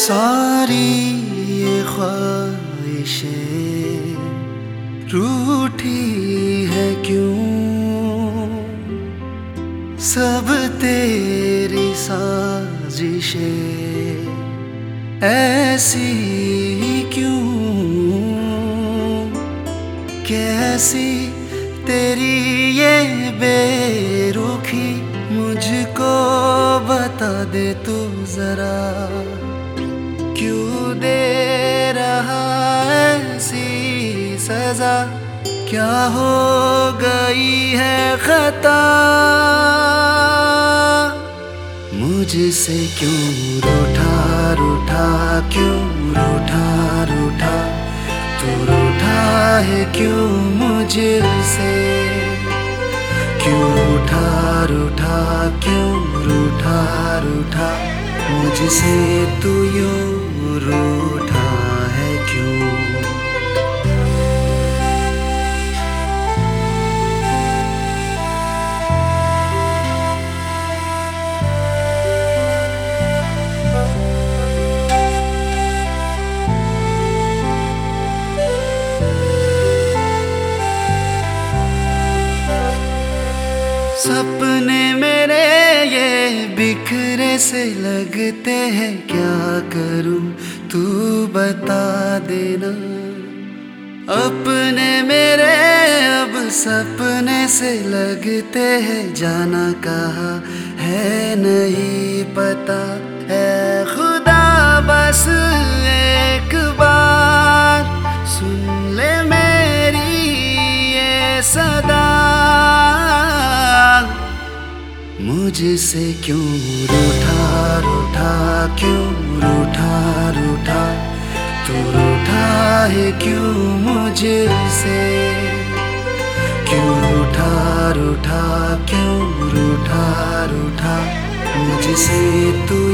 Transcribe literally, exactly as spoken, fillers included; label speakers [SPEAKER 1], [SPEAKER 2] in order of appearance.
[SPEAKER 1] सारी ये ख्वाहिशें रूठी है क्यों, सब तेरी साजिशें ऐसी क्यों, कैसी तेरी ये बेरुखी, मुझको बता दे तू जरा, क्यों दे रहा ऐसी सजा, क्या हो गई है खता, मुझसे क्यों रूठा रूठा, क्यों रूठा रूठा, तू रूठा है क्यों मुझसे, क्यों रूठा रूठा, क्यों रूठा रूठा, मुझसे तू यूं रूठा है क्यों। सपने मेरे ये बिखरे से लगते हैं, क्या करूं तू बता देना, अपने मेरे अब सपने से लगते हैं, जाना कहाँ है नहीं पता, है खुदा बस एक बार सुन ले मेरी ये सदा, मुझसे क्यों रूठा रूठा, क्यों रूठा रूठा, तू रूठा है क्यों मुझसे, क्यों रूठा रूठा, क्यों रूठा रूठा, मुझसे तू